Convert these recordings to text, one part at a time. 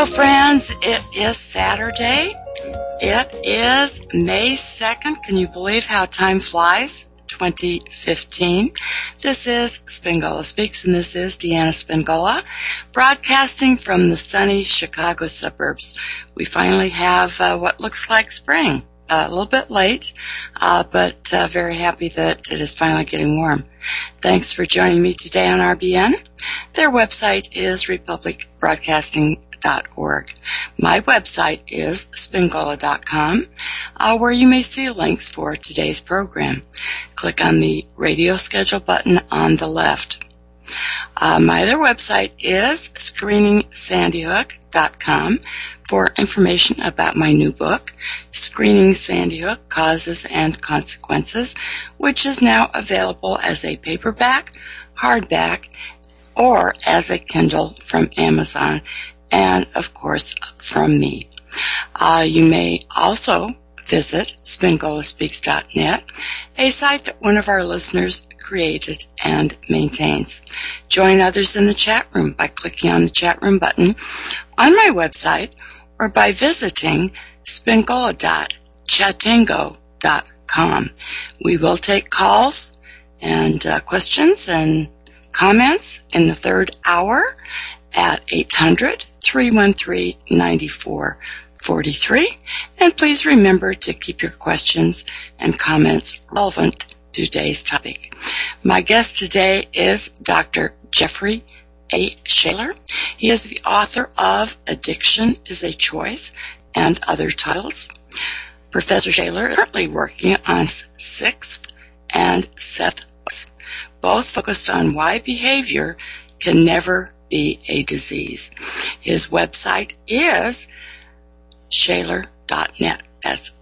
Hello, friends. It is Saturday. It is May 2nd. Can you believe how time flies? 2015. This is Spingola Speaks, and this is Deanna Spingola, broadcasting from the sunny Chicago suburbs. We finally have what looks like spring. A little bit late, but very happy that it is finally getting warm. Thanks for joining me today on RBN. Their website is republicbroadcasting.org. My website is spingola.com, where you may see links for today's program. Click on the radio schedule button on the left. My other website is screeningsandyhook.com for information about my new book, Screening Sandy Hook, Causes and Consequences, which is now available as a paperback, hardback, or as a Kindle from Amazon, and of course from me. You may also visit SpingolaSpeaks.net, a site that one of our listeners created and maintains. Join others in the chat room by clicking on the chat room button on my website or by visiting spingola.chatango.com. We will take calls and questions and comments in the third hour at 800-313-9443. And please remember to keep your questions and comments relevant to today's topic. My guest today is Dr. Jeffrey A. Shaler. He is the author of Addiction is a Choice and other titles. Professor Shaler is currently working on 6th and 7th books, both focused on why behavior can never be a disease. His website is shaler.net. That's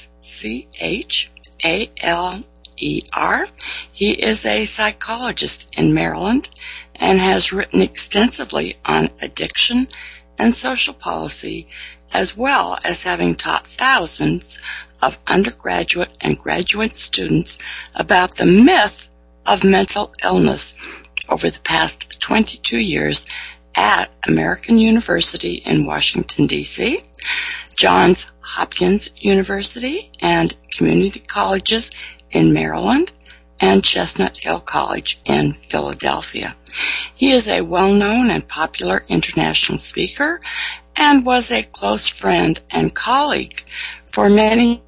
SCHALER. He is a psychologist in Maryland and has written extensively on addiction and social policy, as well as having taught thousands of undergraduate and graduate students about the myth of mental illness over the past 22 years at American University in Washington, D.C., Johns Hopkins University and community colleges in Maryland, and Chestnut Hill College in Philadelphia. He is a well-known and popular international speaker and was a close friend and colleague for many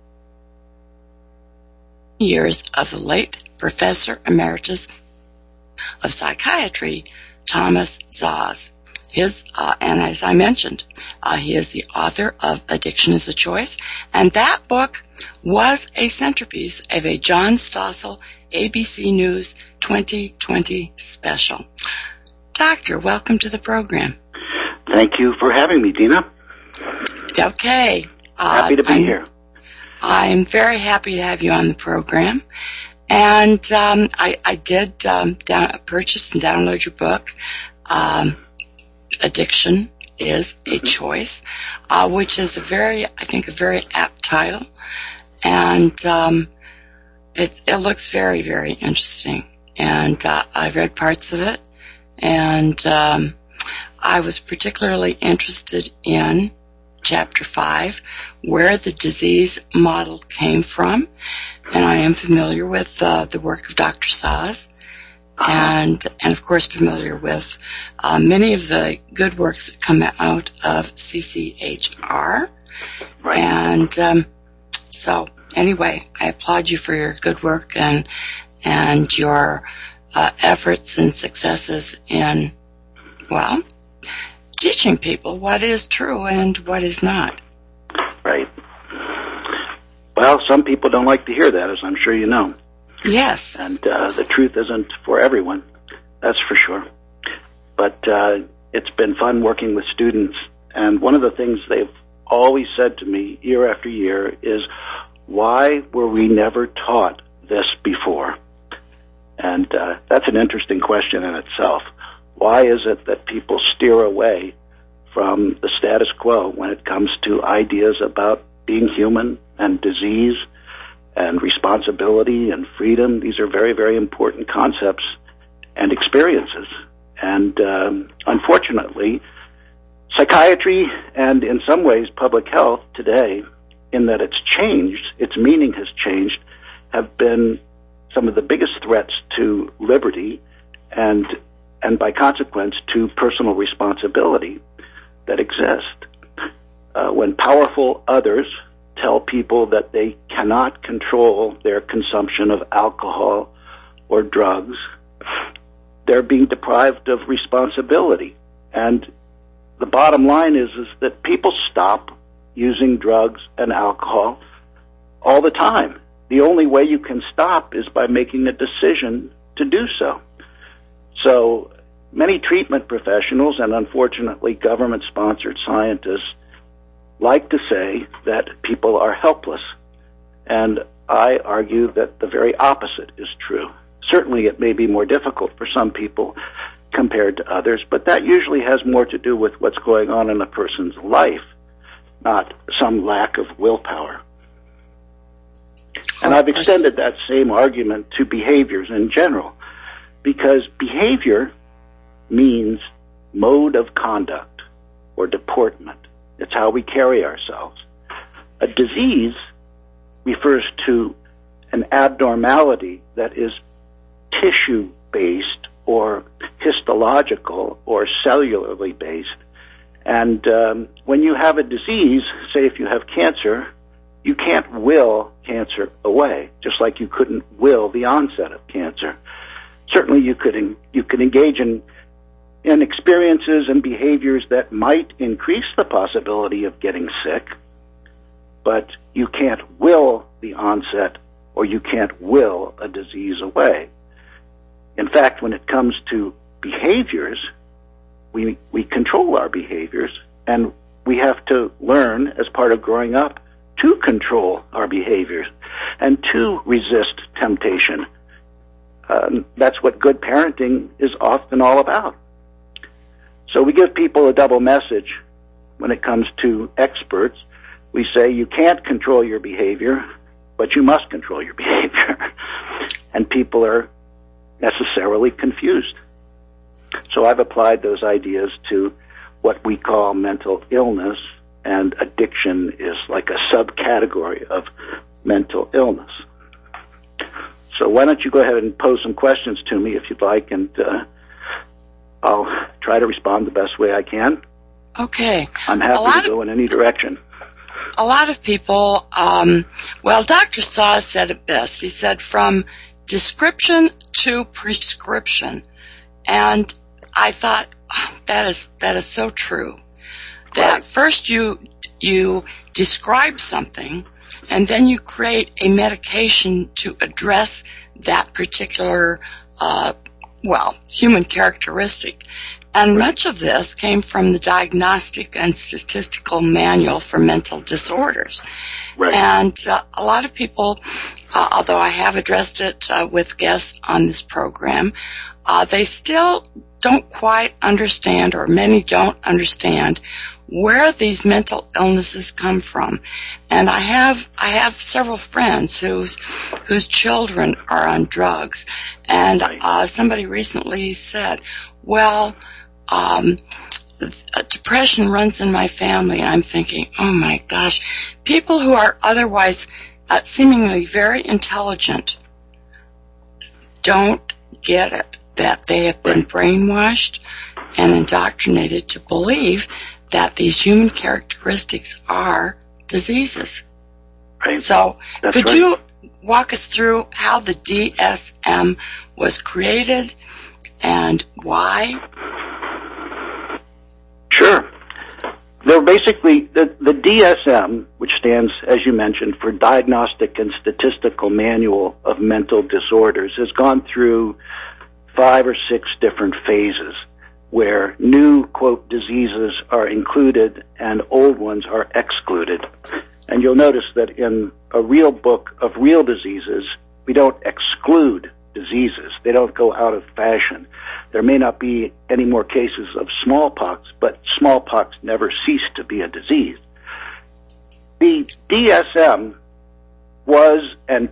years of the late Professor Emeritus of Psychiatry, Thomas Szasz. And as I mentioned, he is the author of Addiction is a Choice, and that book was a centerpiece of a John Stossel ABC News 2020 special. Doctor, welcome to the program. Thank you for having me, Dina. Okay. Happy to be here. I'm very happy to have you on the program. And I did purchase and download your book, Addiction is a Choice, which is a very apt title. And it looks very, very interesting. And I've read parts of it. And I was particularly interested in Chapter 5, where the disease model came from. And I am familiar with the work of Dr. Szasz, and of course familiar with many of the good works that come out of CCHR. Right. And so anyway, I applaud you for your good work and your efforts and successes in, well, teaching people what is true and what is not. Right. Well, some people don't like to hear that, as I'm sure you know. Yes. And the truth isn't for everyone, that's for sure. But it's been fun working with students, and one of the things they've always said to me year after year is, why were we never taught this before? And that's an interesting question in itself. Why is it that people steer away from the status quo when it comes to ideas about being human and disease and responsibility and freedom? These are very, very important concepts and experiences. And unfortunately, Psychiatry and in some ways public health today, in that it's changed, its meaning has changed, have been some of the biggest threats to liberty and by consequence to personal responsibility that exist. When powerful others tell people that they cannot control their consumption of alcohol or drugs, they're being deprived of responsibility. And the bottom line is that people stop using drugs and alcohol all the time. The only way you can stop is by making a decision to do so. So many treatment professionals and unfortunately government-sponsored scientists like to say that people are helpless. And I argue that the very opposite is true. Certainly it may be more difficult for some people compared to others, but that usually has more to do with what's going on in a person's life, not some lack of willpower. And I've extended that same argument to behaviors in general, because behavior means mode of conduct or deportment. It's how we carry ourselves. A disease refers to an abnormality that is tissue-based or histological or cellularly based. And when you have a disease, say if you have cancer, you can't will cancer away, just like you couldn't will the onset of cancer. Certainly you could engage in experiences and behaviors that might increase the possibility of getting sick, but you can't will the onset or you can't will a disease away. In fact, when it comes to behaviors, we control our behaviors, and we have to learn as part of growing up to control our behaviors and to resist temptation. That's what good parenting is often all about. So we give people a double message when it comes to experts. We say you can't control your behavior, but you must control your behavior. And people are necessarily confused. So I've applied those ideas to what we call mental illness, and addiction is like a subcategory of mental illness. So why don't you go ahead and pose some questions to me if you'd like, and I'll try to respond the best way I can. Okay. I'm happy to go in any direction. A lot of people, Dr. Saw said it best. He said from description to prescription. And I thought, that is so true. That right. First you describe something, and then you create a medication to address that particular, human characteristic. And much of this came from the Diagnostic and Statistical Manual for Mental Disorders. Right. And a lot of people, although I have addressed it with guests on this program, they still don't quite understand, or many don't understand, where these mental illnesses come from. And I have several friends whose children are on drugs. And somebody recently said, depression runs in my family. And I'm thinking, oh my gosh, people who are otherwise seemingly very intelligent don't get it, that they have been brainwashed and indoctrinated to believe that these human characteristics are diseases. Right. So could you walk us through how the DSM was created and why? Sure. They're basically, the DSM, which stands, as you mentioned, for Diagnostic and Statistical Manual of Mental Disorders, has gone through 5 or 6 different phases where new, quote, diseases are included and old ones are excluded. And you'll notice that in a real book of real diseases, we don't exclude diseases. They don't go out of fashion. There may not be any more cases of smallpox, but smallpox never ceased to be a disease. The DSM was and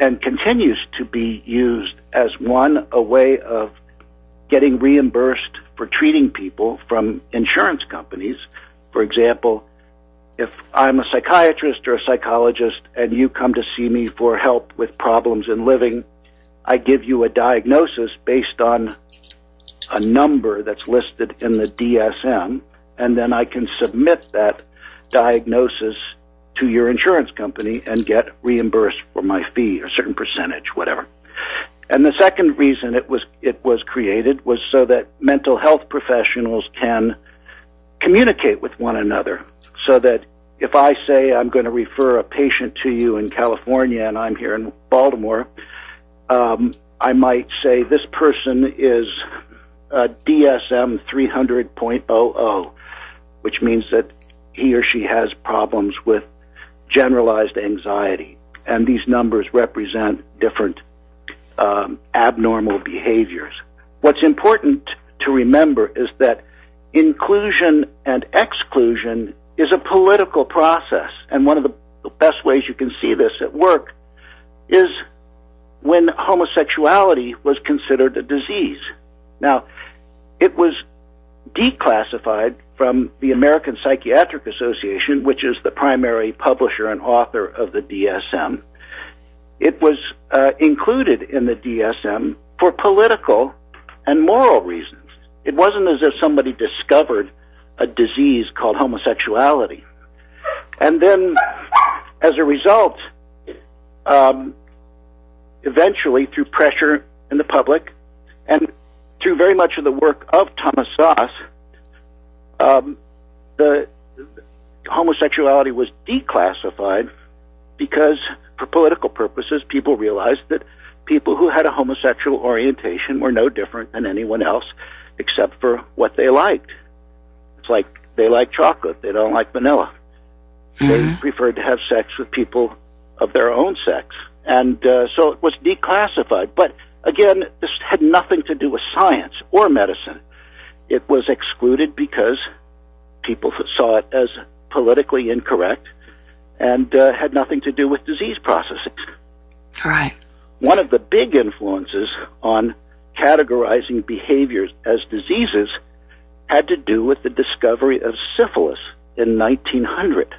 continues to be used as a way of getting reimbursed for treating people from insurance companies. For example, if I'm a psychiatrist or a psychologist and you come to see me for help with problems in living, I give you a diagnosis based on a number that's listed in the DSM, and then I can submit that diagnosis to your insurance company and get reimbursed for my fee, a certain percentage, whatever. And the second reason it was created was so that mental health professionals can communicate with one another, so that if I say I'm going to refer a patient to you in California and I'm here in Baltimore, I might say this person is DSM 300.00, which means that he or she has problems with generalized anxiety. And these numbers represent different abnormal behaviors. What's important to remember is that inclusion and exclusion is a political process. And one of the best ways you can see this at work is when homosexuality was considered a disease. Now, it was declassified from the American Psychiatric Association, which is the primary publisher and author of the DSM. It was included in the DSM for political and moral reasons. It wasn't as if somebody discovered a disease called homosexuality. And then, as a result, eventually, through pressure in the public and through very much of the work of Thomas Szasz, the homosexuality was declassified because, for political purposes, people realized that people who had a homosexual orientation were no different than anyone else except for what they liked. It's like they like chocolate, they don't like vanilla. They preferred to have sex with people of their own sex. And so it was declassified. But again, this had nothing to do with science or medicine. It was excluded because people saw it as politically incorrect and had nothing to do with disease processes. Right. One of the big influences on categorizing behaviors as diseases had to do with the discovery of syphilis in 1900.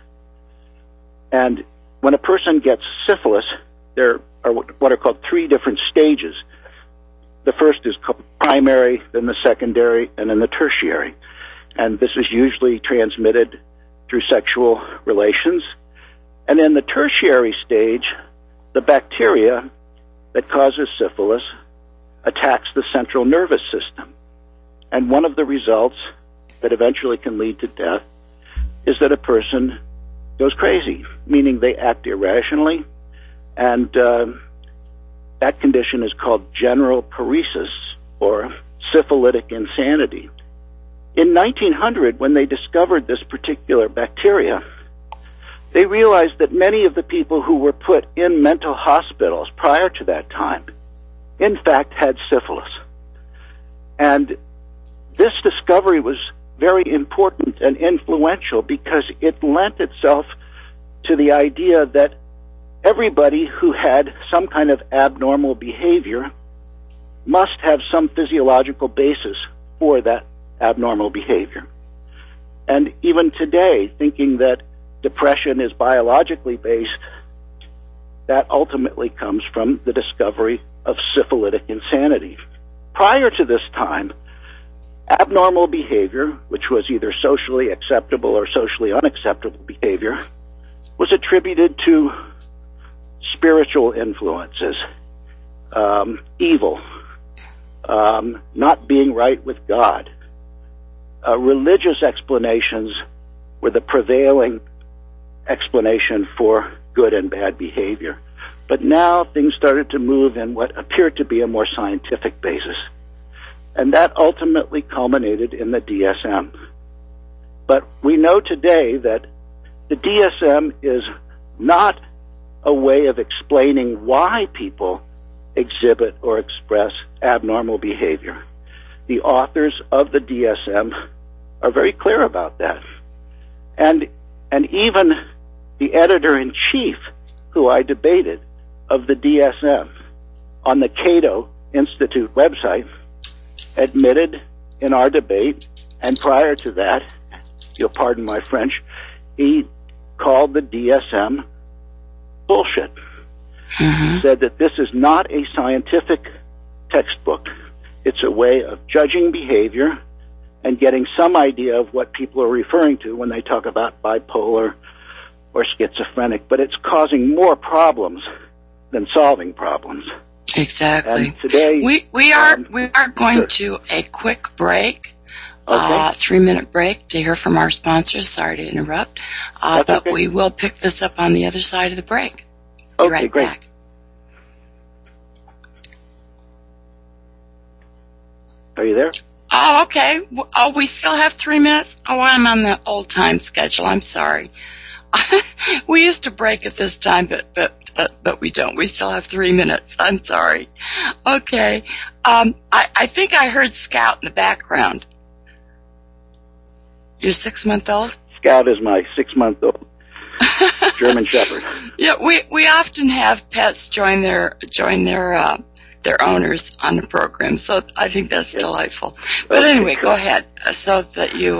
And when a person gets syphilis, there are what are called three different stages. The first is called primary, then the secondary, and then the tertiary. And this is usually transmitted through sexual relations. And in the tertiary stage, the bacteria that causes syphilis attacks the central nervous system. And one of the results that eventually can lead to death is that a person goes crazy, meaning they act irrationally, and that condition is called general paresis, or syphilitic insanity. In 1900, when they discovered this particular bacteria, they realized that many of the people who were put in mental hospitals prior to that time, in fact, had syphilis. And this discovery was very important and influential because it lent itself to the idea that everybody who had some kind of abnormal behavior must have some physiological basis for that abnormal behavior. And even today, thinking that depression is biologically based, that ultimately comes from the discovery of syphilitic insanity. Prior to this time, abnormal behavior, which was either socially acceptable or socially unacceptable behavior, was attributed to spiritual influences, evil, not being right with God. Religious explanations were the prevailing explanation for good and bad behavior. But now things started to move in what appeared to be a more scientific basis. And that ultimately culminated in the DSM. But we know today that the DSM is not a way of explaining why people exhibit or express abnormal behavior. The authors of the DSM are very clear about that. And even the editor-in-chief, who I debated, of the DSM on the Cato Institute website, admitted in our debate, and prior to that, you'll pardon my French, he called the DSM bullshit. He said that this is not a scientific textbook. It's a way of judging behavior and getting some idea of what people are referring to when they talk about bipolar or schizophrenic, but it's causing more problems than solving problems. Exactly. And today we are going to a quick break, 3-minute break to hear from our sponsors. Sorry to interrupt, but okay. We will pick this up on the other side of the break. Be right great. Back. Are you there? Oh, okay. Oh, we still have 3 minutes? Oh, I'm on the old time schedule. I'm sorry. We used to break at this time, but we don't. We still have 3 minutes. I'm sorry. Okay. I think I heard Scout in the background. Your 6-month-old? Scout is my 6-month-old German Shepherd. Yeah, we often have pets join their owners on the program, so I think that's delightful. But anyway, go ahead. So that you,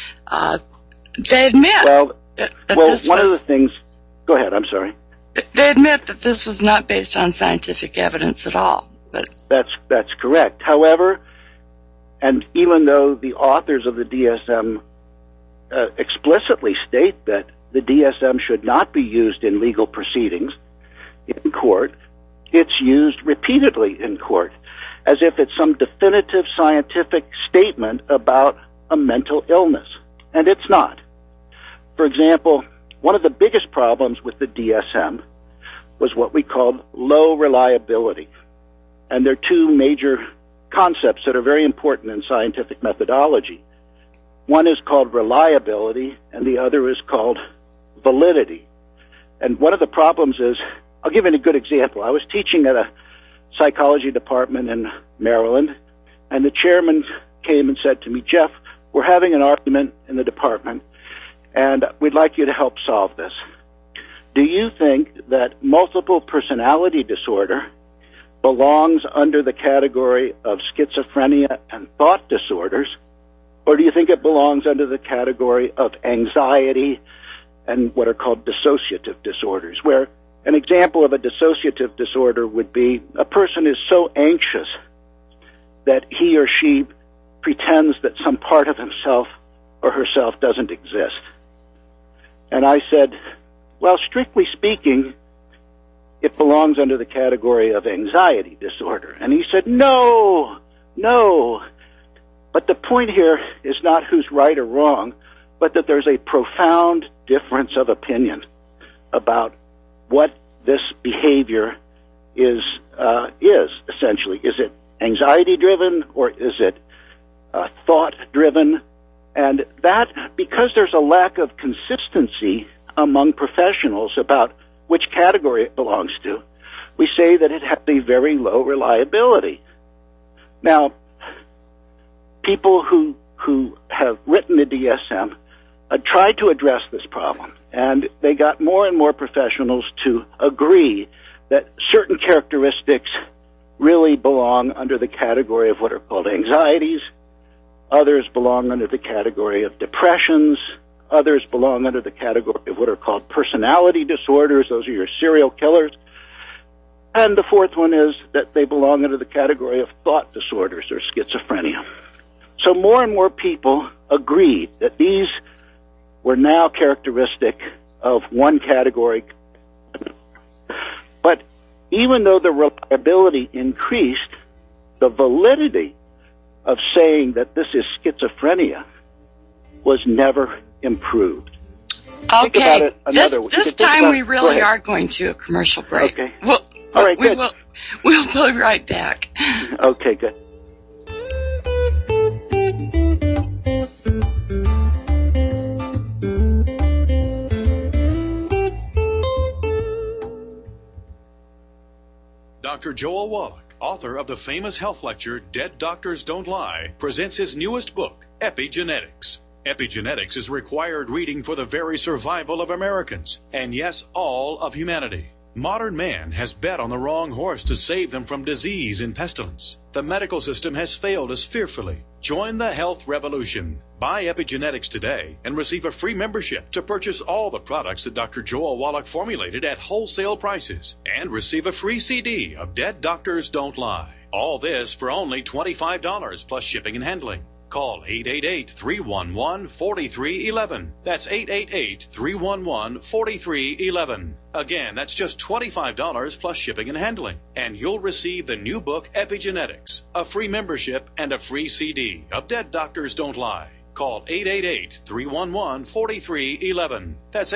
they admit that this one was, of the things. Go ahead. I'm sorry. They admit that this was not based on scientific evidence at all. But that's correct. However, and even though the authors of the DSM explicitly state that the DSM should not be used in legal proceedings in court, it's used repeatedly in court as if it's some definitive scientific statement about a mental illness, and it's not. For example, one of the biggest problems with the DSM was what we called low reliability, and there are two major concepts that are very important in scientific methodology. One is called reliability, and the other is called validity. And one of the problems is, I'll give you a good example. I was teaching at a psychology department in Maryland, and the chairman came and said to me, "Jeff, we're having an argument in the department, and we'd like you to help solve this. Do you think that multiple personality disorder belongs under the category of schizophrenia and thought disorders, or do you think it belongs under the category of anxiety and what are called dissociative disorders?" Where an example of a dissociative disorder would be a person is so anxious that he or she pretends that some part of himself or herself doesn't exist. And I said, well, strictly speaking, it belongs under the category of anxiety disorder. And he said, no. But the point here is not who's right or wrong, but that there's a profound difference of opinion about what this behavior is essentially. Is it anxiety-driven or is it thought-driven? And that, because there's a lack of consistency among professionals about which category it belongs to, we say that it has a very low reliability. Now, people who have written the DSM tried to address this problem, and they got more and more professionals to agree that certain characteristics really belong under the category of what are called anxieties, others belong under the category of depressions, others belong under the category of what are called personality disorders, those are your serial killers, and the fourth one is that they belong under the category of thought disorders or schizophrenia. So more and more people agreed that these were now characteristic of one category. But even though the reliability increased, the validity of saying that this is schizophrenia was never improved. Okay, this time we really are going to a commercial break. Okay. All right, good. We'll be right back. Okay, good. Dr. Joel Wallach, author of the famous health lecture, Dead Doctors Don't Lie, presents his newest book, Epigenetics. Epigenetics is required reading for the very survival of Americans, and yes, all of humanity. Modern man has bet on the wrong horse to save them from disease and pestilence. The medical system has failed us fearfully. Join the health revolution. Buy Epigenetics today and receive a free membership to purchase all the products that Dr. Joel Wallach formulated at wholesale prices and receive a free CD of Dead Doctors Don't Lie. All this for only $25 plus shipping and handling. Call 888-311-4311. That's 888-311-4311. Again, that's just $25 plus shipping and handling. And you'll receive the new book, Epigenetics, a free membership, and a free CD of Dead Doctors Don't Lie. Call 888-311-4311. That's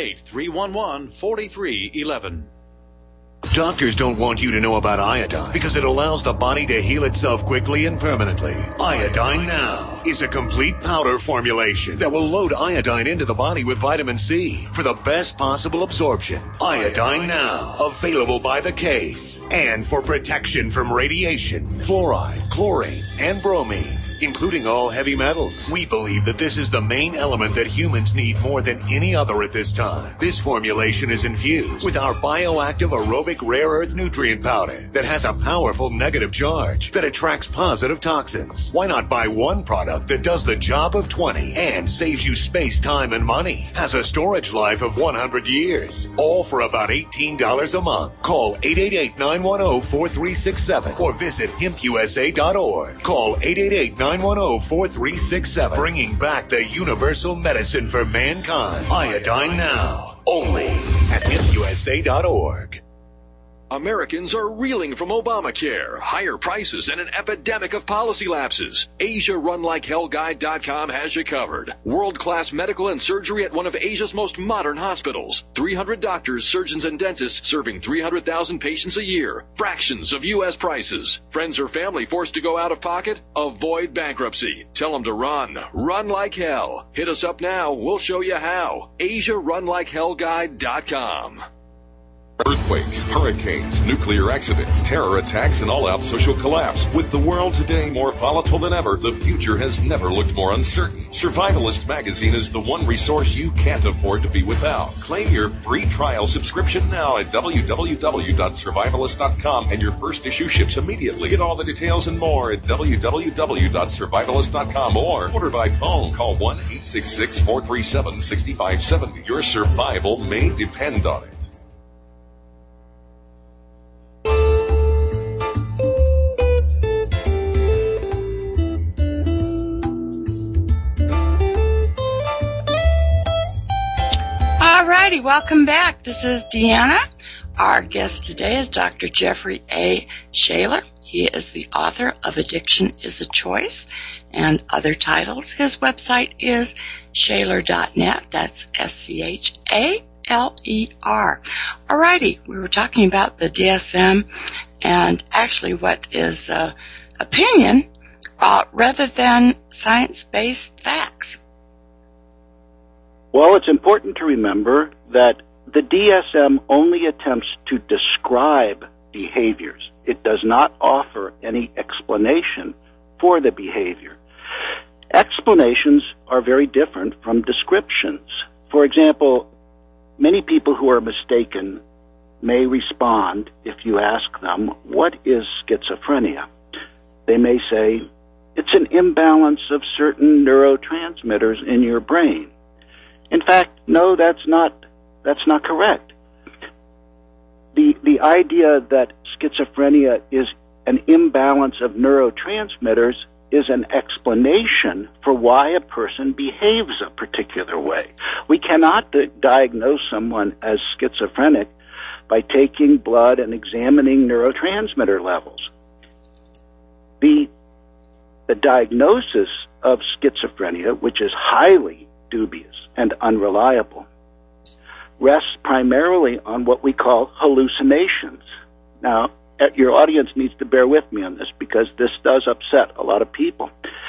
888-311-4311. Doctors don't want you to know about iodine because it allows the body to heal itself quickly and permanently. Iodine Now is a complete powder formulation that will load iodine into the body with vitamin C for the best possible absorption. Iodine Now, available by the case and for protection from radiation, fluoride, chlorine, and bromine, including all heavy metals. We believe that this is the main element that humans need more than any other at this time. This formulation is infused with our bioactive aerobic rare earth nutrient powder that has a powerful negative charge that attracts positive toxins. Why not buy one product that does the job of 20 and saves you space, time, and money? Has a storage life of 100 years. All for about $18 a month. Call 888-910-4367 or visit hempusa.org. Call 888-910-4367. Bringing back the universal medicine for mankind. Iodine Now. Only at hempusa.org. Americans are reeling from Obamacare, higher prices, and an epidemic of policy lapses. AsiaRunLikeHellGuide.com has you covered. World-class medical and surgery at one of Asia's most modern hospitals. 300 doctors, surgeons, and dentists serving 300,000 patients a year. Fractions of U.S. prices. Friends or family forced to go out of pocket? Avoid bankruptcy. Tell them to run. Run like hell. Hit us up now. We'll show you how. AsiaRunLikeHellGuide.com. Earthquakes, hurricanes, nuclear accidents, terror attacks, and all-out social collapse. With the world today more volatile than ever, the future has never looked more uncertain. Survivalist Magazine is the one resource you can't afford to be without. Claim your free trial subscription now at www.survivalist.com, and your first issue ships immediately. Get all the details and more at www.survivalist.com or order by phone. Call 1-866-437-6570. Your survival may depend on it. Alrighty, welcome back. This is Deanna. Our guest today is Dr. Jeffrey A. Shaler. He is the author of Addiction is a Choice and other titles. His website is shaler.net. That's SCHALER. Alrighty, we were talking about the DSM and actually what is opinion rather than science-based facts. Well, it's important to remember that the DSM only attempts to describe behaviors. It does not offer any explanation for the behavior. Explanations are very different from descriptions. For example, many people who are mistaken may respond if you ask them, what is schizophrenia? They may say, it's an imbalance of certain neurotransmitters in your brain. In fact, no, that's not correct. The idea that schizophrenia is an imbalance of neurotransmitters is an explanation for why a person behaves a particular way. We cannot diagnose someone as schizophrenic by taking blood and examining neurotransmitter levels. The diagnosis of schizophrenia, which is highly dubious and unreliable, rests primarily on what we call hallucinations. Now, your audience needs to bear with me on this because this does upset a lot of people.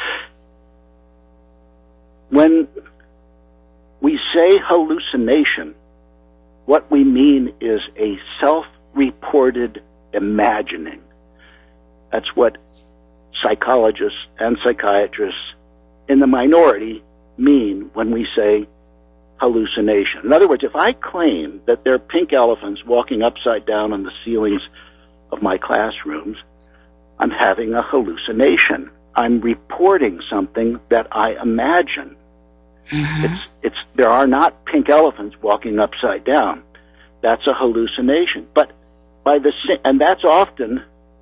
When we say hallucination, what we mean is a self-reported imagining. That's what psychologists and psychiatrists in the minority mean when we say hallucination. In other words, if I claim that there are pink elephants walking upside down on the ceilings of my classrooms, I'm having a hallucination. I'm reporting something that I imagine. Mm-hmm. There are not pink elephants walking upside down. That's a hallucination. But and that's often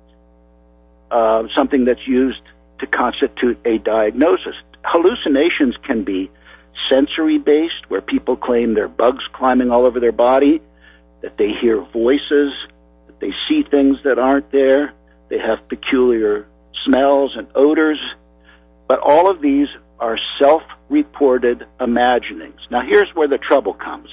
something that's used to constitute a diagnosis. Hallucinations can be sensory-based, where people claim there are bugs climbing all over their body, that they hear voices, that they see things that aren't there, they have peculiar smells and odors. But all of these are self-reported imaginings. Now, here's where the trouble comes.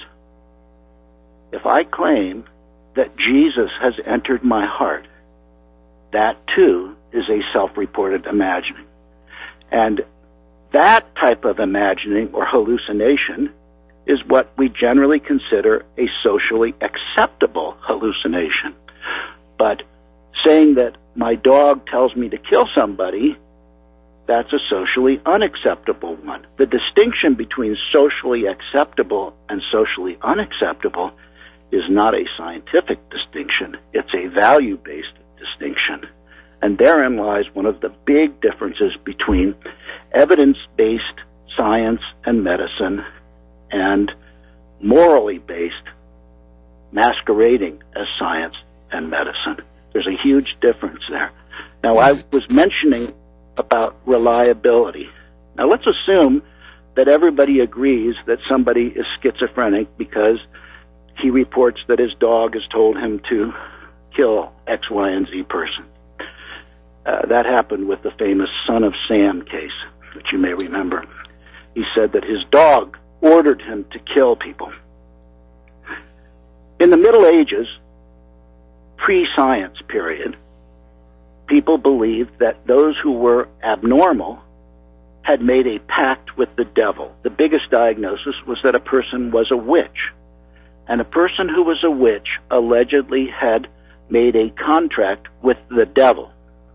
If I claim that Jesus has entered my heart, that too is a self-reported imagining. And that type of imagining or hallucination is what we generally consider a socially acceptable hallucination. But saying that my dog tells me to kill somebody, that's a socially unacceptable one. The distinction between socially acceptable and socially unacceptable is not a scientific distinction. It's a value-based distinction. And therein lies one of the big differences between evidence-based science and medicine and morally based masquerading as science and medicine. There's a huge difference there. Now, I was mentioning about reliability. Now, let's assume that everybody agrees that somebody is schizophrenic because he reports that his dog has told him to kill X, Y, and Z person. That happened with the famous Son of Sam case, which you may remember. He said that his dog ordered him to kill people. In the Middle Ages, pre-science period, people believed that those who were abnormal had made a pact with the devil. The biggest diagnosis was that a person was a witch. And a person who was a witch allegedly had made a contract with the devil.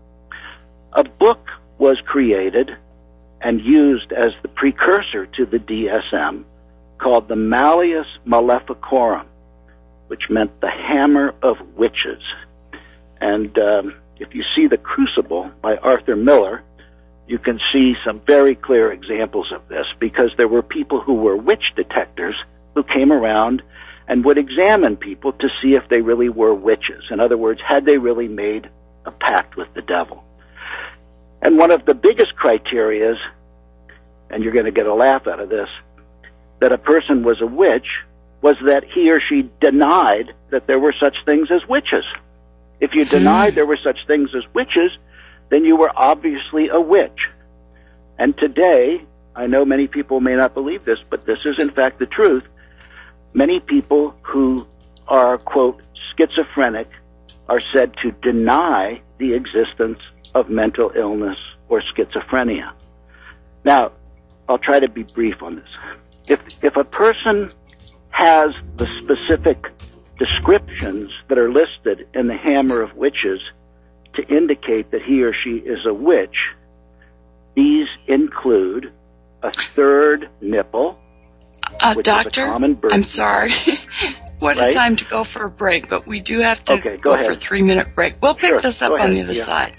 A book was created and used as the precursor to the DSM called the Malleus Maleficarum, which meant the hammer of witches. And if you see The Crucible by Arthur Miller, you can see some very clear examples of this, because there were people who were witch detectors who came around and would examine people to see if they really were witches. In other words, had they really made a pact with the devil? And one of the biggest criteria, and you're going to get a laugh out of this, that a person was a witch was that he or she denied that there were such things as witches. If you denied there were such things as witches, then you were obviously a witch. And today, I know many people may not believe this, but this is in fact the truth. Many people who are, quote, schizophrenic are said to deny the existence of mental illness or schizophrenia. Now, I'll try to be brief on this. If a person has the specific descriptions that are listed in the Hammer of Witches to indicate that he or she is a witch, these include a third nipple, which Doctor, is a common birth. I'm sorry. What a time to go for a break, but we do have to go for a 3-minute break. We'll pick this up on the other side.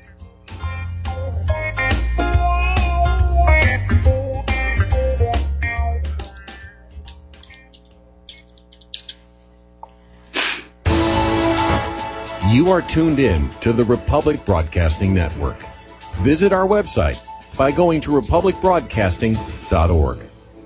You are tuned in to the Republic Broadcasting Network. Visit our website by going to republicbroadcasting.org.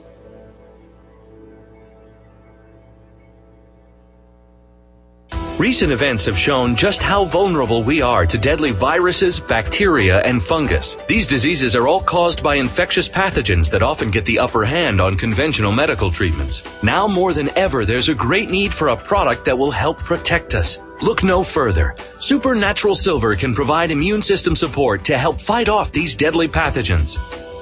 Recent events have shown just how vulnerable we are to deadly viruses, bacteria, and fungus. These diseases are all caused by infectious pathogens that often get the upper hand on conventional medical treatments. Now more than ever, there's a great need for a product that will help protect us. Look no further. Supernatural Silver can provide immune system support to help fight off these deadly pathogens.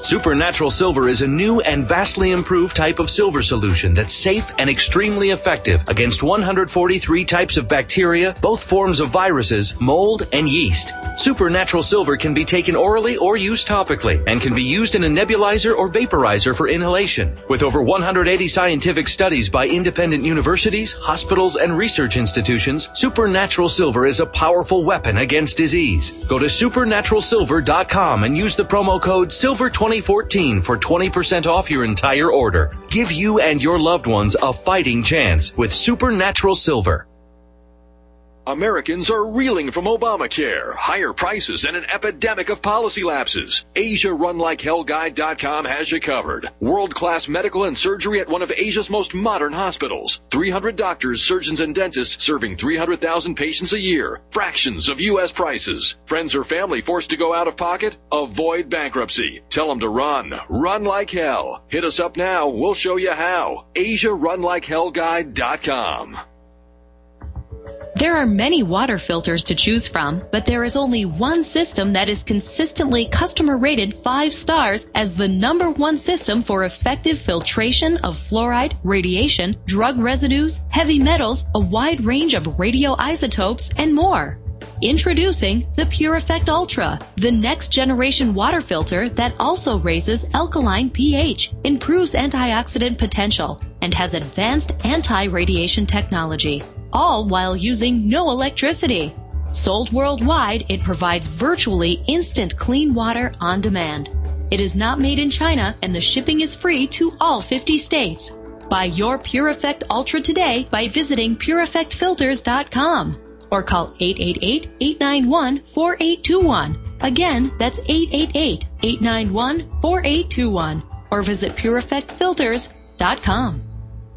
Supernatural Silver is a new and vastly improved type of silver solution that's safe and extremely effective against 143 types of bacteria, both forms of viruses, mold, and yeast. Supernatural Silver can be taken orally or used topically and can be used in a nebulizer or vaporizer for inhalation. With over 180 scientific studies by independent universities, hospitals, and research institutions, Supernatural Silver is a powerful weapon against disease. Go to supernaturalsilver.com and use the promo code SILVER2014 for 20% off your entire order. Give you and your loved ones a fighting chance with Supernatural Silver. Americans are reeling from Obamacare, higher prices, and an epidemic of policy lapses. AsiaRunLikeHellGuide.com has you covered. World-class medical and surgery at one of Asia's most modern hospitals. 300 doctors, surgeons, and dentists serving 300,000 patients a year. Fractions of U.S. prices. Friends or family forced to go out of pocket? Avoid bankruptcy. Tell them to run. Run like hell. Hit us up now. We'll show you how. AsiaRunLikeHellGuide.com. There are many water filters to choose from, but there is only one system that is consistently customer rated 5 stars as the #1 system for effective filtration of fluoride, radiation, drug residues, heavy metals, a wide range of radioisotopes, and more. Introducing the Pure Effect Ultra, the next generation water filter that also raises alkaline pH, improves antioxidant potential, and has advanced anti-radiation technology, all while using no electricity. Sold worldwide, it provides virtually instant clean water on demand. It is not made in China, and the shipping is free to all 50 states. Buy your Pure Effect Ultra today by visiting PureEffectFilters.com or call 888-891-4821. Again, that's 888-891-4821 or visit PureEffectFilters.com.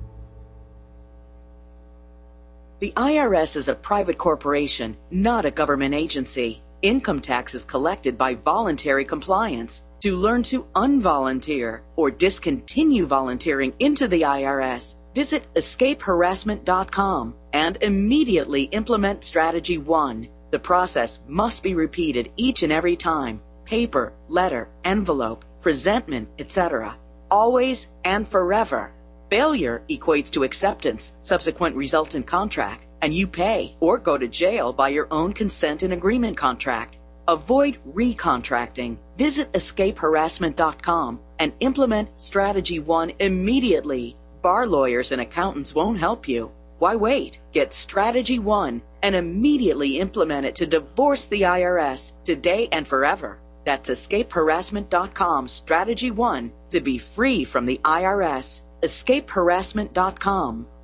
The IRS is a private corporation, not a government agency. Income tax is collected by voluntary compliance. To learn to unvolunteer or discontinue volunteering into the IRS, visit escapeharassment.com and immediately implement Strategy 1. The process must be repeated each and every time. Paper, letter, envelope, presentment, etc. Always and forever. Failure equates to acceptance, subsequent resultant contract, and you pay or go to jail by your own consent and agreement contract. Avoid recontracting. Visit escapeharassment.com and implement Strategy 1 immediately. Bar lawyers and accountants won't help you. Why wait? Get Strategy 1 and immediately implement it to divorce the IRS today and forever. That's escapeharassment.com Strategy 1 to be free from the IRS. escapeharassment.com.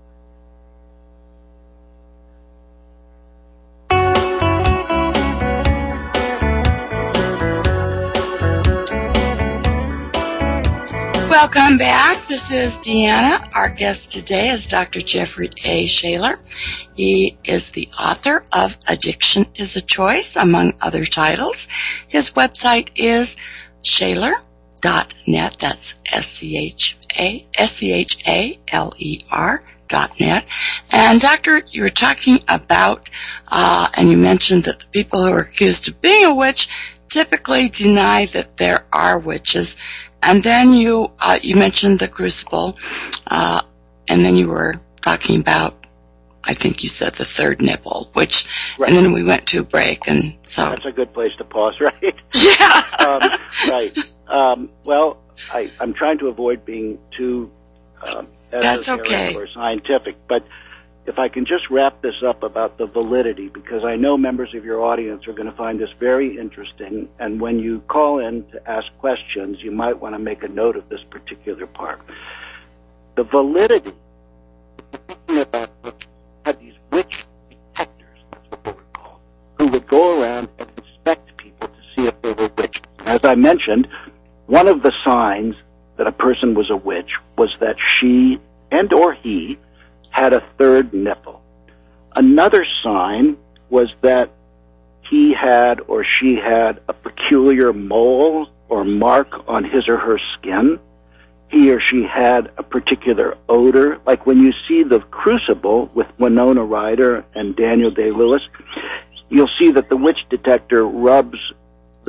Welcome back. This is Deanna. Our guest today is Dr. Jeffrey A. Shaler. He is the author of Addiction is a Choice, among other titles. His website is Shaler.net. That's SCHALER.net. And Doctor, you were talking about, and you mentioned that the people who are accused of being a witch typically deny that there are witches. And then you mentioned the crucible, and then you were talking about, I think you said the third nipple, which, right. And then we went to a break, and so. That's a good place to pause, right? Yeah. Right. Well, I'm trying to avoid being too esoteric or scientific, but if I can just wrap this up about the validity, because I know members of your audience are going to find this very interesting, and when you call in to ask questions, you might want to make a note of this particular part. The validity, had these witch detectors, that's what they were called, who would go around and inspect people to see if they were witches. As I mentioned, one of the signs that a person was a witch was that she and or he had a third nipple. Another sign was that he had or she had a peculiar mole or mark on his or her skin. He or she had a particular odor. Like when you see the Crucible with Winona Ryder and Daniel Day-Lewis, you'll see that the witch detector rubs the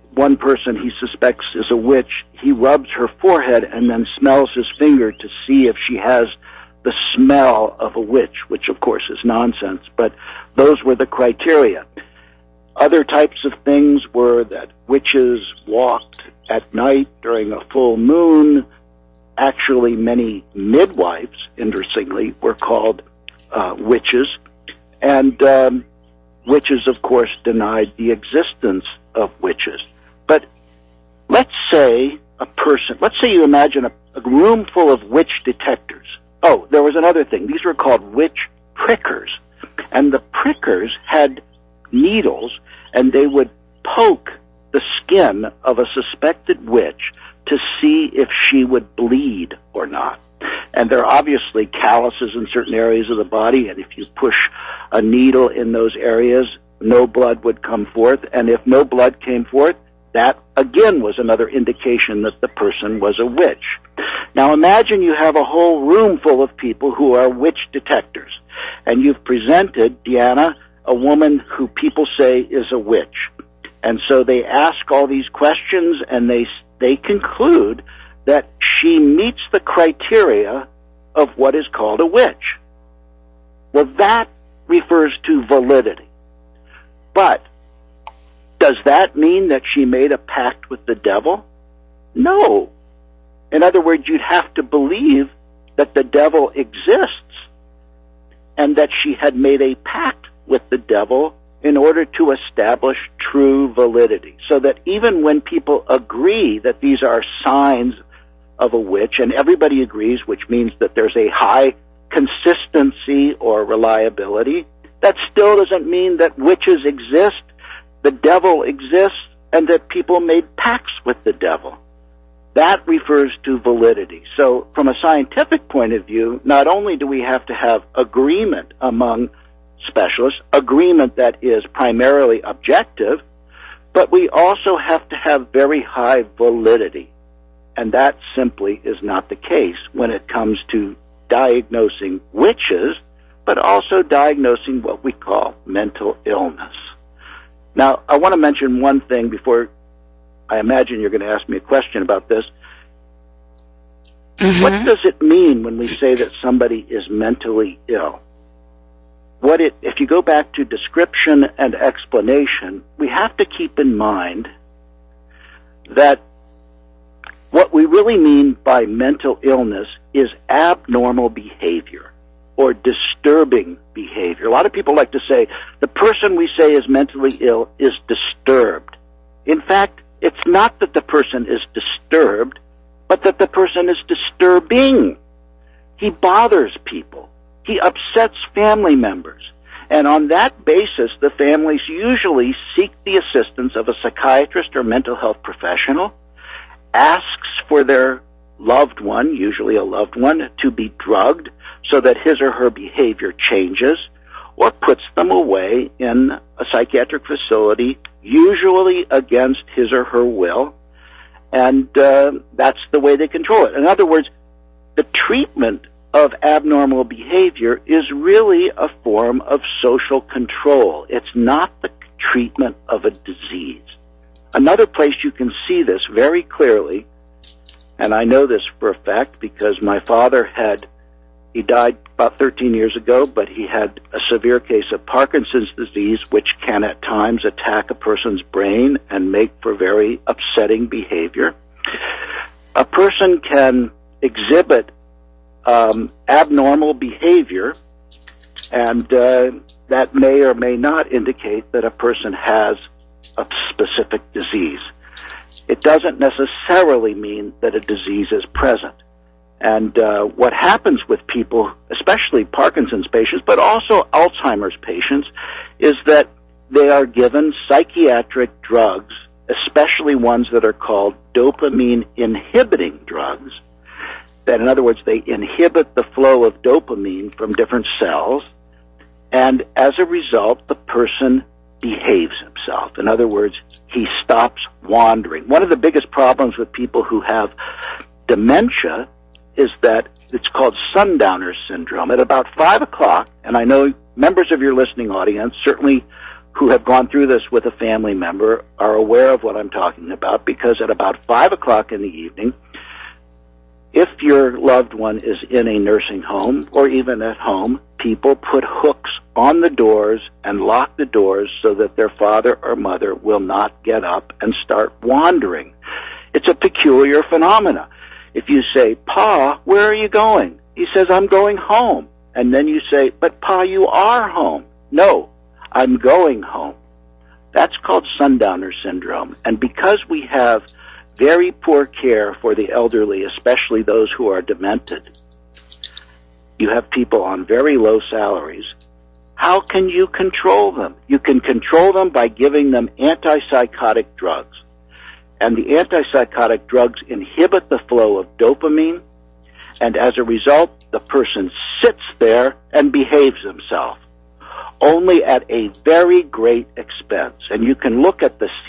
one person he suspects is a witch, he rubs her forehead and then smells his finger to see if she has the smell of a witch, which of course is nonsense, but those were the criteria. Other types of things were that witches walked at night during a full moon. Actually, many midwives, interestingly, were called witches. And witches, of course, denied the existence of witches. But let's say you imagine a room full of witch detectors. Oh, there was another thing. These were called witch prickers. And the prickers had needles, and they would poke the skin of a suspected witch to see if she would bleed or not. And there are obviously calluses in certain areas of the body, and if you push a needle in those areas, no blood would come forth. And if no blood came forth, that again was another indication that the person was a witch. Now imagine you have a whole room full of people who are witch detectors, and you've presented, Deanna, a woman who people say is a witch. And so they ask all these questions, and they conclude that she meets the criteria of what is called a witch. Well, that refers to validity. But does that mean that she made a pact with the devil? No. In other words, you'd have to believe that the devil exists and that she had made a pact with the devil in order to establish true validity. So that even when people agree that these are signs of a witch, and everybody agrees, which means that there's a high consistency or reliability, that still doesn't mean that witches exist, the devil exists, and that people made pacts with the devil. That refers to validity. So from a scientific point of view, not only do we have to have agreement among specialists, agreement that is primarily objective, but we also have to have very high validity. And that simply is not the case when it comes to diagnosing witches, but also diagnosing what we call mental illness. Now, I want to mention one thing before I imagine you're going to ask me a question about this. Mm-hmm. What does it mean when we say that somebody is mentally ill? If you go back to description and explanation, we have to keep in mind that what we really mean by mental illness is abnormal behavior or disturbing behavior. A lot of people like to say the person we say is mentally ill is disturbed. In fact, it's not that the person is disturbed, but that the person is disturbing. He bothers people. He upsets family members. And on that basis, the families usually seek the assistance of a psychiatrist or mental health professional, asks for their loved one, usually a loved one, to be drugged so that his or her behavior changes, or puts them away in a psychiatric facility, usually against his or her will, and that's the way they control it. In other words, the treatment of abnormal behavior is really a form of social control. It's not the treatment of a disease. Another place you can see this very clearly, and I know this for a fact because my father he died about 13 years ago, but he had a severe case of Parkinson's disease, which can at times attack a person's brain and make for very upsetting behavior. A person can exhibit abnormal behavior, and that may or may not indicate that a person has a specific disease. It doesn't necessarily mean that a disease is present. And what happens with people, especially Parkinson's patients, but also Alzheimer's patients, is that they are given psychiatric drugs, especially ones that are called dopamine-inhibiting drugs. That, in other words, they inhibit the flow of dopamine from different cells, and as a result, the person behaves himself. In other words, he stops wandering. One of the biggest problems with people who have dementia is that it's called sundowner syndrome. At about 5 o'clock, and I know members of your listening audience, certainly who have gone through this with a family member are aware of what I'm talking about, because at about 5 o'clock in the evening, if your loved one is in a nursing home or even at home, people put hooks on the doors and lock the doors so that their father or mother will not get up and start wandering. It's a peculiar phenomena. If you say, "Pa, where are you going?" He says, "I'm going home." And then you say, "But Pa, you are home." "No, I'm going home." That's called sundowner syndrome. And because we have very poor care for the elderly, especially those who are demented, you have people on very low salaries. How can you control them? You can control them by giving them antipsychotic drugs. And the antipsychotic drugs inhibit the flow of dopamine, and as a result, the person sits there and behaves himself, only at a very great expense. And you can look at the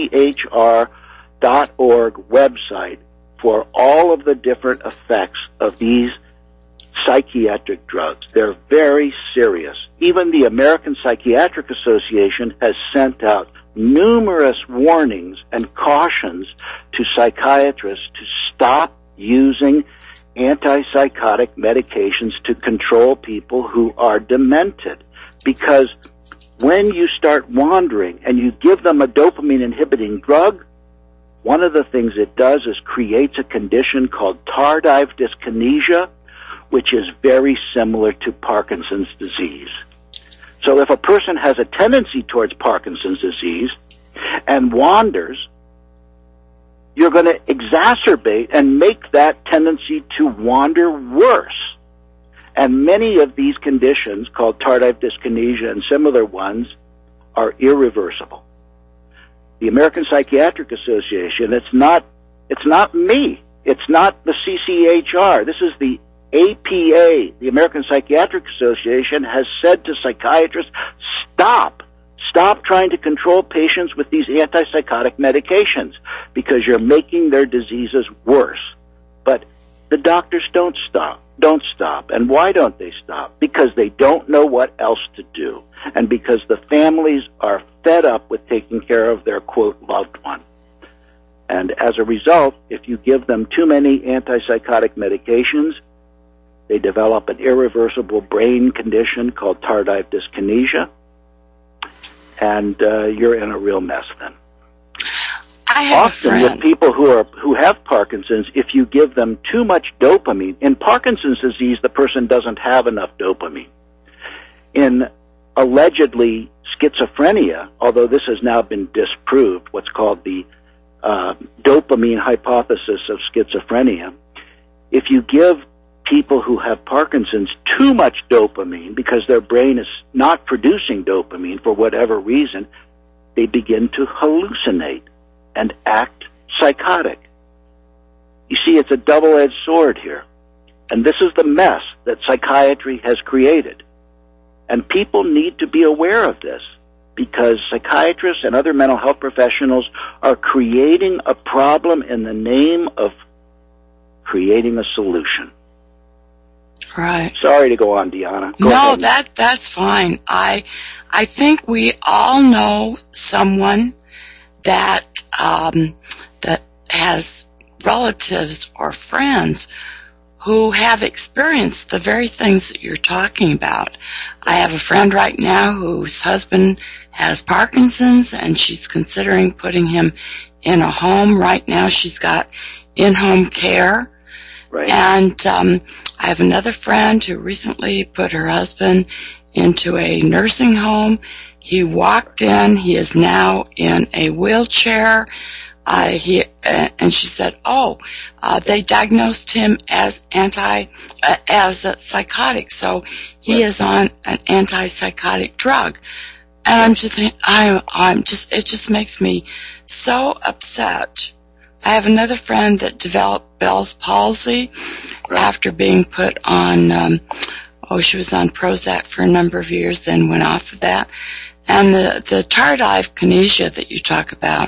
cchr.org website for all of the different effects of these psychiatric drugs. They're very serious. Even the American Psychiatric Association has sent out numerous warnings and cautions to psychiatrists to stop using antipsychotic medications to control people who are demented. Because when you start wandering and you give them a dopamine-inhibiting drug, one of the things it does is creates a condition called tardive dyskinesia, which is very similar to Parkinson's disease. So if a person has a tendency towards Parkinson's disease and wanders, you're going to exacerbate and make that tendency to wander worse. And many of these conditions, called tardive dyskinesia and similar ones, are irreversible. The American Psychiatric Association, it's not me. It's not the CCHR. This is the APA, the American Psychiatric Association, has said to psychiatrists, stop trying to control patients with these antipsychotic medications because you're making their diseases worse. But the doctors don't stop. And why don't they stop? Because they don't know what else to do, and because the families are fed up with taking care of their, quote, loved one. And as a result, if you give them too many antipsychotic medications, they develop an irreversible brain condition called tardive dyskinesia, and you're in a real mess then. I have Often with people who have Parkinson's, if you give them too much dopamine, in Parkinson's disease, the person doesn't have enough dopamine. In allegedly schizophrenia, although this has now been disproved, what's called the dopamine hypothesis of schizophrenia, if you give people who have Parkinson's too much dopamine because their brain is not producing dopamine for whatever reason, they begin to hallucinate and act psychotic. You see, it's a double-edged sword here. And this is the mess that psychiatry has created. And people need to be aware of this because psychiatrists and other mental health professionals are creating a problem in the name of creating a solution. Right. Sorry to go on, Deanna. Go no, ahead. that's fine. I think we all know someone that that has relatives or friends who have experienced the very things that you're talking about. I have a friend right now whose husband has Parkinson's, and she's considering putting him in a home. Right now she's got in-home care. Right. And I have another friend who recently put her husband into a nursing home. He walked in. He is now in a wheelchair. And she said, they diagnosed him as a psychotic, so he is on an antipsychotic drug. And I'm just thinking, it just makes me so upset. I have another friend that developed Bell's palsy after being put on, she was on Prozac for a number of years, then went off of that. And the tardive dyskinesia that you talk about,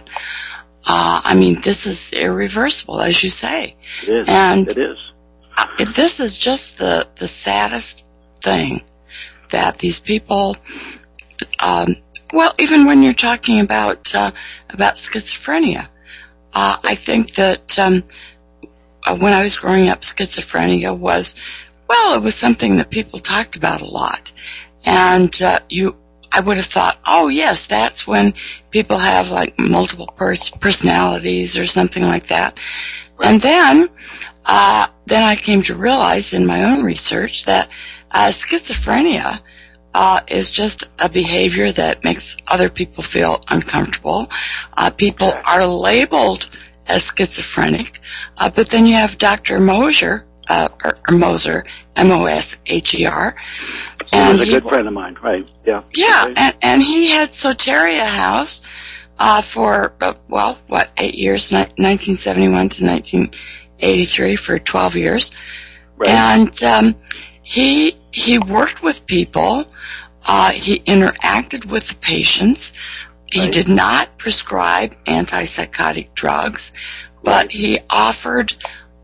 this is irreversible, as you say. It is. And it is. This is just the saddest thing, that these people, Well, even when you're talking about schizophrenia, I think that when I was growing up, schizophrenia was something that people talked about a lot, and I would have thought, oh yes, that's when people have like multiple personalities or something like that, and then I came to realize in my own research that schizophrenia is just a behavior that makes other people feel uncomfortable. People are labeled as schizophrenic, but then you have Dr. Moser, Moser, M-O-S-H-E-R. And he was a good friend of mine, right? Yeah. Yeah, and he had Soteria House for 8 years, 1971 to 1983, for 12 years, right. And he worked with people. He interacted with the patients. He right. did not prescribe antipsychotic drugs, but he offered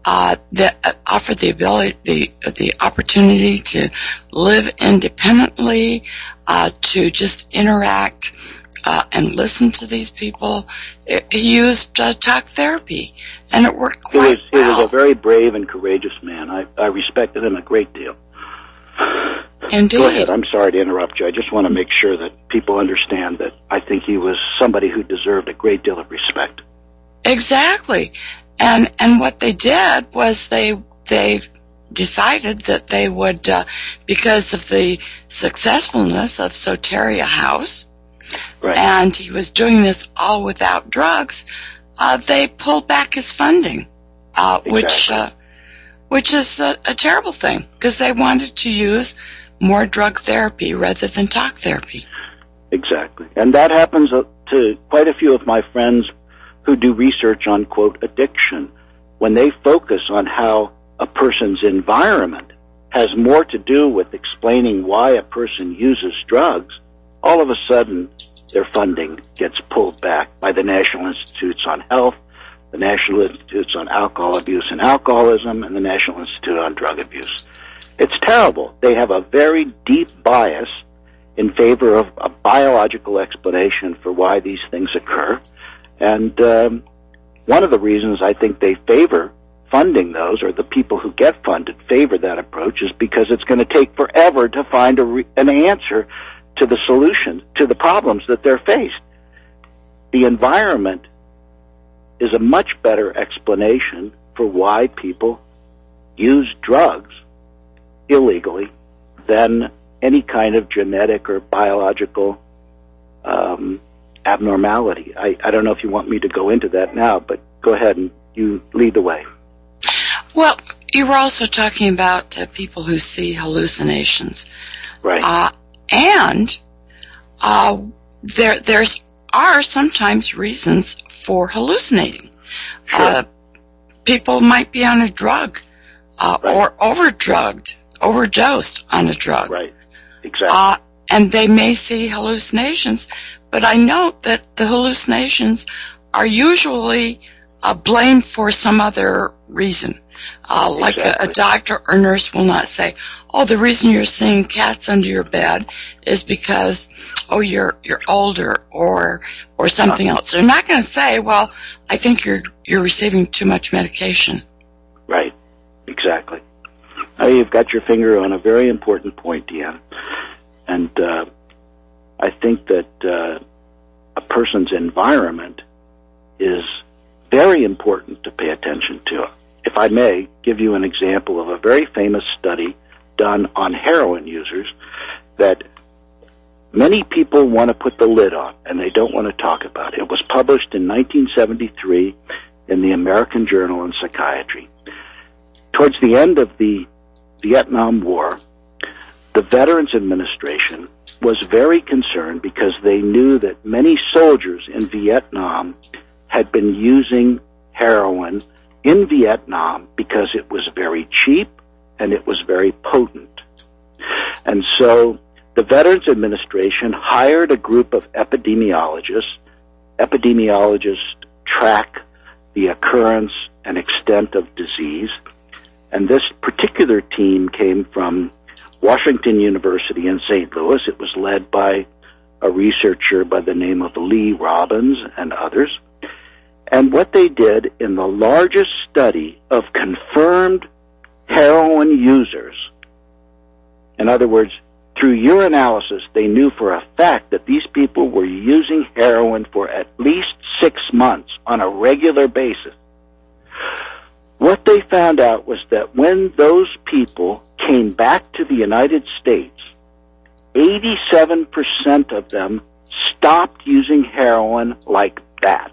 the ability, the opportunity to live independently, to just interact and listen to these people. He used talk therapy, and it worked quite well. He was a very brave and courageous man. I respected him a great deal. Indeed. Go ahead. I'm sorry to interrupt you. I just want to make sure that people understand that I think he was somebody who deserved a great deal of respect. Exactly. And what they did was they decided that they would, because of the successfulness of Soteria House, right. and he was doing this all without drugs, they pulled back his funding, Exactly. which is a terrible thing, because they wanted to use more drug therapy rather than talk therapy. Exactly. And that happens to quite a few of my friends who do research on, quote, addiction. When they focus on how a person's environment has more to do with explaining why a person uses drugs, all of a sudden their funding gets pulled back by the National Institutes on Health, the National Institutes on Alcohol Abuse and Alcoholism, and the National Institute on Drug Abuse. It's terrible. They have a very deep bias in favor of a biological explanation for why these things occur. And one of the reasons I think they favor funding those, or the people who get funded favor that approach, is because it's going to take forever to find an answer to the solution to the problems that they're faced. The environment is a much better explanation for why people use drugs illegally than any kind of genetic or biological abnormality. I don't know if you want me to go into that now, but go ahead and you lead the way. Well, you were also talking about people who see hallucinations. Right. There are sometimes reasons for hallucinating. Sure. People might be on a drug right. or overdosed on a drug. Right. Exactly. And they may see hallucinations, but I note that the hallucinations are usually blamed for some other reason. Like Exactly. a doctor or nurse will not say, oh, the reason you're seeing cats under your bed is because, oh, you're older or something else. They're not going to say, well, I think you're receiving too much medication. Right. Exactly. Now you've got your finger on a very important point, Deanna. And I think that a person's environment is very important to pay attention to. If I may give you an example of a very famous study done on heroin users that many people want to put the lid on and they don't want to talk about. It was published in 1973 in the American Journal of Psychiatry. Towards the end of the Vietnam War, the Veterans Administration was very concerned because they knew that many soldiers in Vietnam had been using heroin in Vietnam because it was very cheap and it was very potent. And so the Veterans Administration hired a group of epidemiologists. Epidemiologists track the occurrence and extent of disease. And this particular team came from Washington University in St. Louis. It was led by a researcher by the name of Lee Robbins and others. And what they did in the largest study of confirmed heroin users, in other words, through urinalysis, they knew for a fact that these people were using heroin for at least 6 months on a regular basis. What they found out was that when those people came back to the United States, 87% of them stopped using heroin like that.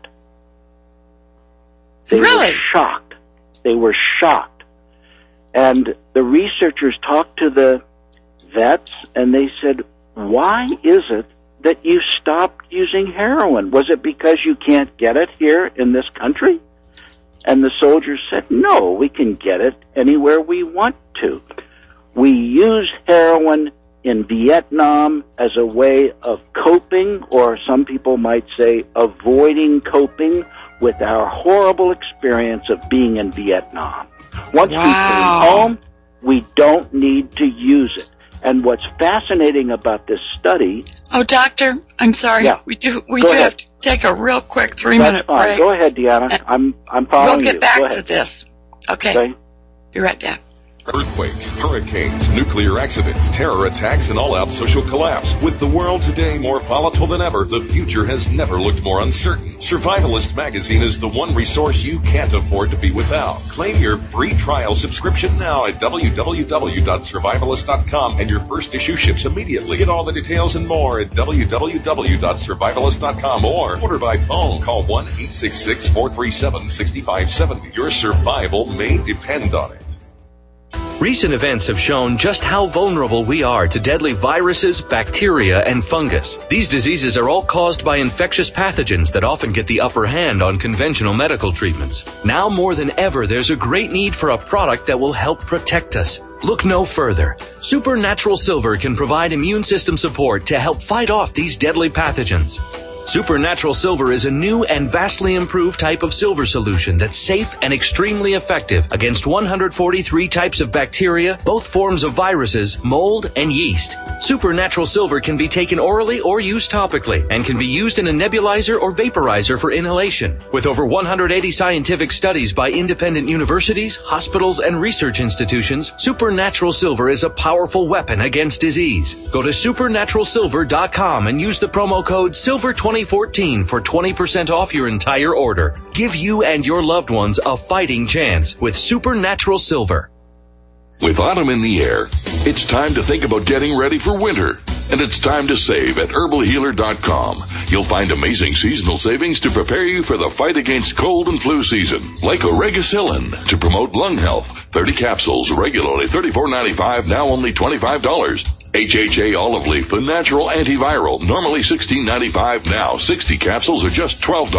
They Really? were shocked. They were shocked. And the researchers talked to the vets, and they said, why is it that you stopped using heroin? Was it because you can't get it here in this country? And the soldiers said, no, we can get it anywhere we want to. We use heroin in Vietnam as a way of coping, or some people might say avoiding coping with our horrible experience of being in Vietnam. Once we came home, we don't need to use it. And what's fascinating about this study... Oh, Doctor, I'm sorry. Yeah. We do have to take a real quick 3-minute break. Go ahead, Deanna. I'm following you. We'll get back to this. Okay. Be right back. Earthquakes, hurricanes, nuclear accidents, terror attacks, and all-out social collapse. With the world today more volatile than ever, the future has never looked more uncertain. Survivalist Magazine is the one resource you can't afford to be without. Claim your free trial subscription now at www.survivalist.com, and your first issue ships immediately. Get all the details and more at www.survivalist.com, or order by phone. Call 1-866-437-6570. Your survival may depend on it. Recent events have shown just how vulnerable we are to deadly viruses, bacteria, and fungus. These diseases are all caused by infectious pathogens that often get the upper hand on conventional medical treatments. Now more than ever, there's a great need for a product that will help protect us. Look no further. Supernatural Silver can provide immune system support to help fight off these deadly pathogens. Supernatural Silver is a new and vastly improved type of silver solution that's safe and extremely effective against 143 types of bacteria, both forms of viruses, mold, and yeast. Supernatural Silver can be taken orally or used topically and can be used in a nebulizer or vaporizer for inhalation. With over 180 scientific studies by independent universities, hospitals, and research institutions, Supernatural Silver is a powerful weapon against disease. Go to supernaturalsilver.com and use the promo code SILVER2014 for 20% off your entire order. Give you and your loved ones a fighting chance with Supernatural Silver. With autumn in the air, it's time to think about getting ready for winter. And it's time to save at herbalhealer.com. You'll find amazing seasonal savings to prepare you for the fight against cold and flu season. Like Oregacillin to promote lung health. 30 capsules, regularly $34.95, now only $25. HHA Olive Leaf, the natural antiviral, normally $16.95, now 60 capsules are just $12.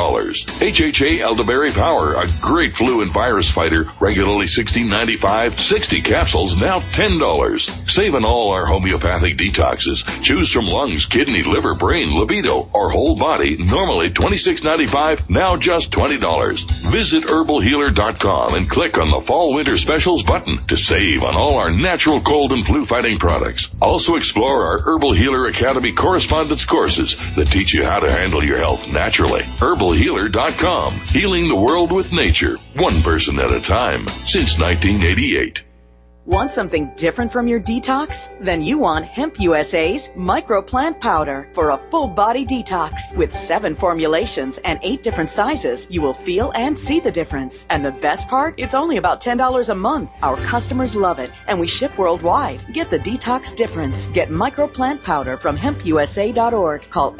HHA Elderberry Power, a great flu and virus fighter, regularly $16.95, 60 capsules, now $10. Save on all our homeopathic detoxes. Choose from lungs, kidney, liver, brain, libido, or whole body, normally $26.95, now just $20. Visit herbalhealer.com and click on the Fall Winter Specials button to save on all our natural cold and flu fighting products. Also explore our Herbal Healer Academy correspondence courses that teach you how to handle your health naturally. herbalhealer.com, healing the world with nature, one person at a time, since 1988. Want something different from your detox? Then you want Hemp USA's Microplant Powder for a full body detox. With 7 formulations and 8 different sizes, you will feel and see the difference. And the best part? It's only about $10 a month. Our customers love it, and we ship worldwide. Get the detox difference. Get Microplant Powder from hempusa.org. Call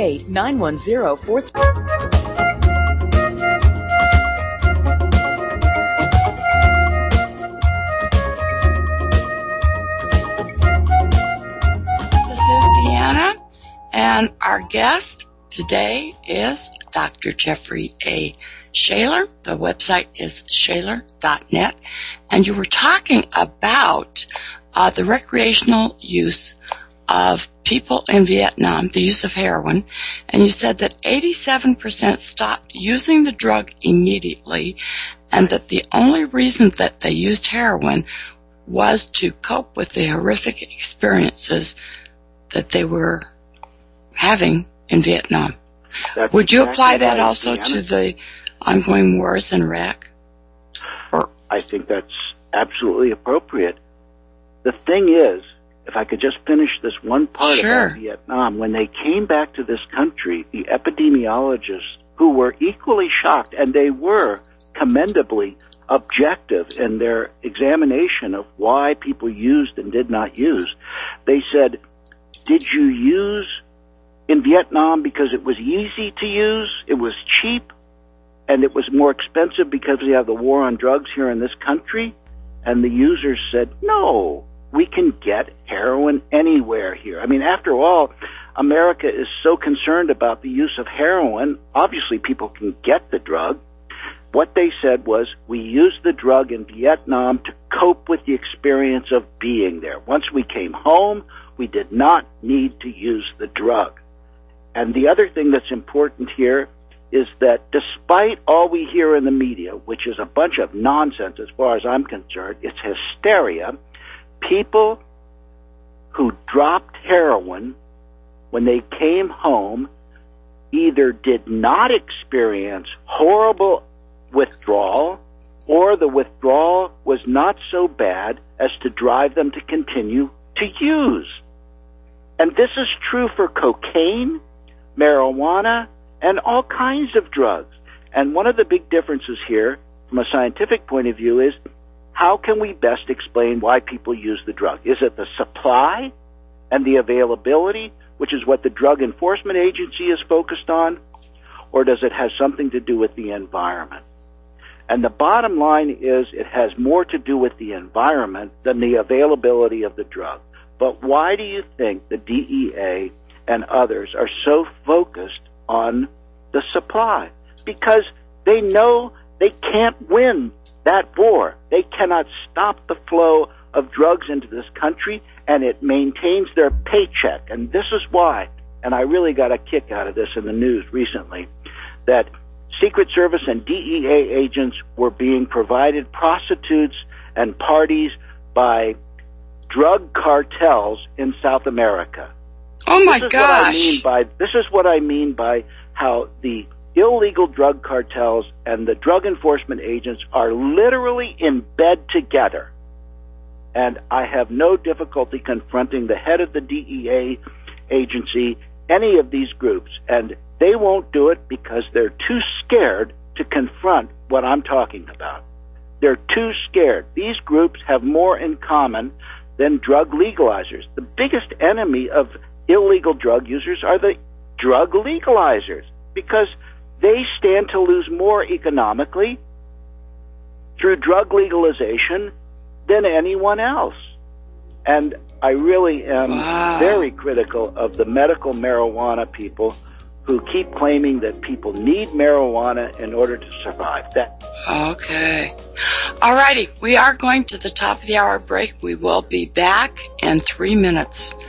888-910-43. And our guest today is Dr. Jeffrey A. Shaler. The website is shaler.net. And you were talking about the recreational use of people in Vietnam, the use of heroin. And you said that 87% stopped using the drug immediately, and that the only reason that they used heroin was to cope with the horrific experiences that they were having in Vietnam. That's Would you apply exactly that right, also Deanna. to the ongoing wars in Iraq? I think that's absolutely appropriate. The thing is, if I could just finish this one part Sure. about Vietnam, when they came back to this country, the epidemiologists who were equally shocked, and they were commendably objective in their examination of why people used and did not use, they said, did you use in Vietnam because it was easy to use, it was cheap, and it was more expensive because we have the war on drugs here in this country? And the users said, no, we can get heroin anywhere here. I mean, after all, America is so concerned about the use of heroin. Obviously, people can get the drug. What they said was, we used the drug in Vietnam to cope with the experience of being there. Once we came home, we did not need to use the drug. And the other thing that's important here is that despite all we hear in the media, which is a bunch of nonsense as far as I'm concerned, it's hysteria, people who dropped heroin when they came home either did not experience horrible withdrawal, or the withdrawal was not so bad as to drive them to continue to use. And this is true for cocaine, marijuana, and all kinds of drugs. And one of the big differences here, from a scientific point of view, is how can we best explain why people use the drug? Is it the supply and the availability, which is what the Drug Enforcement Agency is focused on, or does it have something to do with the environment? And the bottom line is it has more to do with the environment than the availability of the drug. But why do you think the DEA and others are so focused on the supply? Because they know they can't win that war. They cannot stop the flow of drugs into this country, and it maintains their paycheck. And this is why, and I really got a kick out of this in the news recently, that Secret Service and DEA agents were being provided prostitutes and parties by drug cartels in South America. Oh my gosh. This is what I mean by how the illegal drug cartels and the drug enforcement agents are literally in bed together. And I have no difficulty confronting the head of the DEA agency, any of these groups, and they won't do it because they're too scared to confront what I'm talking about. They're too scared. These groups have more in common than drug legalizers. The biggest enemy of illegal drug users are the drug legalizers, because they stand to lose more economically through drug legalization than anyone else. And I really am very critical of the medical marijuana people who keep claiming that people need marijuana in order to survive. Okay. All righty. We are going to the top of the hour break. We will be back in 3 minutes.